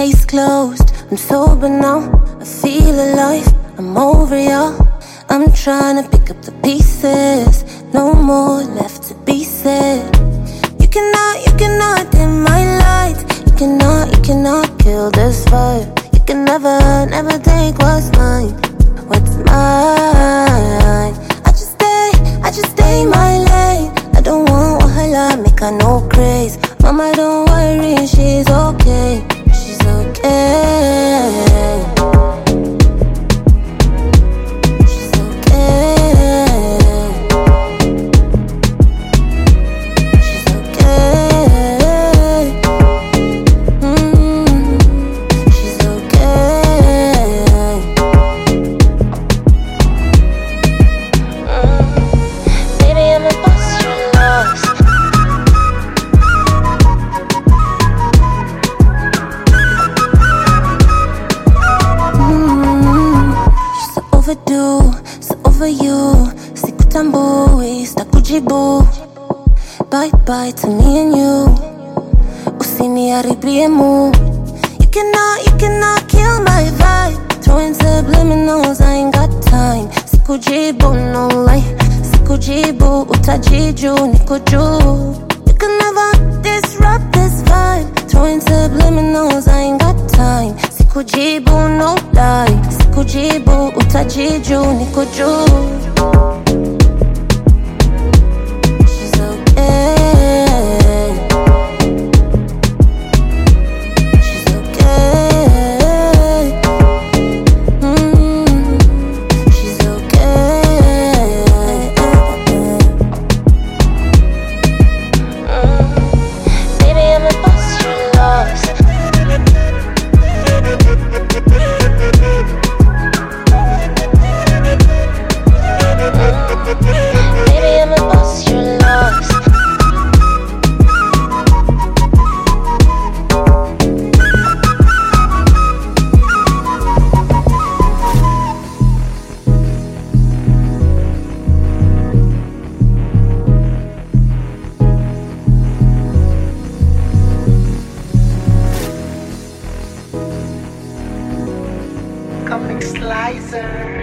case closed. I'm sober now, I feel alive. I'm over y'all. I'm trying to pick up the pieces. No more left to be said. You cannot dim my light. You cannot kill this fire. You can never take what's mine. What's mine? I just stay my lane. I don't want wahala, make her no craze. Mama, don't worry, she's okay. She's okay. She's okay. She's okay. She's okay. Baby, I'm a boss, you're lost. She's so overdue, so over you. Sikutambui, sitakujibu. Bye bye to me and you. Usiniharibie mood. You cannot kill my vibe. Throwing subliminals, I ain't got time. Sikujibu, no lie. Sikujibu, utajiju, niko juu. You can never disrupt this vibe. Throwing subliminals, I ain't got time. Sikujibu, no lie. Sikujibu, utajiju, niko juu. She's okay. She's okay. She's okay. Baby, I'm a boss, you're lost. Baby, I'm a boss, you're lost. Comic Slicer.